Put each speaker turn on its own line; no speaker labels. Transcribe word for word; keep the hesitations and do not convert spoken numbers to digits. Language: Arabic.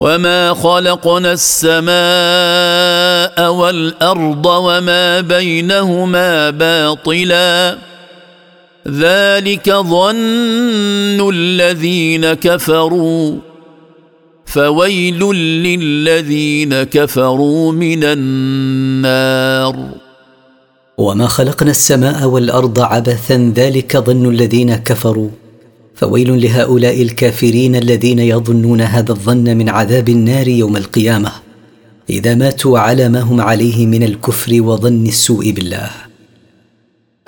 وما خلقنا السماء والأرض وما بينهما باطلا ذلك ظن الذين كفروا فويل للذين كفروا من النار.
وما خلقنا السماء والأرض عبثا ذلك ظن الذين كفروا فويل لهؤلاء الكافرين الذين يظنون هذا الظن من عذاب النار يوم القيامة إذا ماتوا على ما هم عليه من الكفر وظن السوء بالله.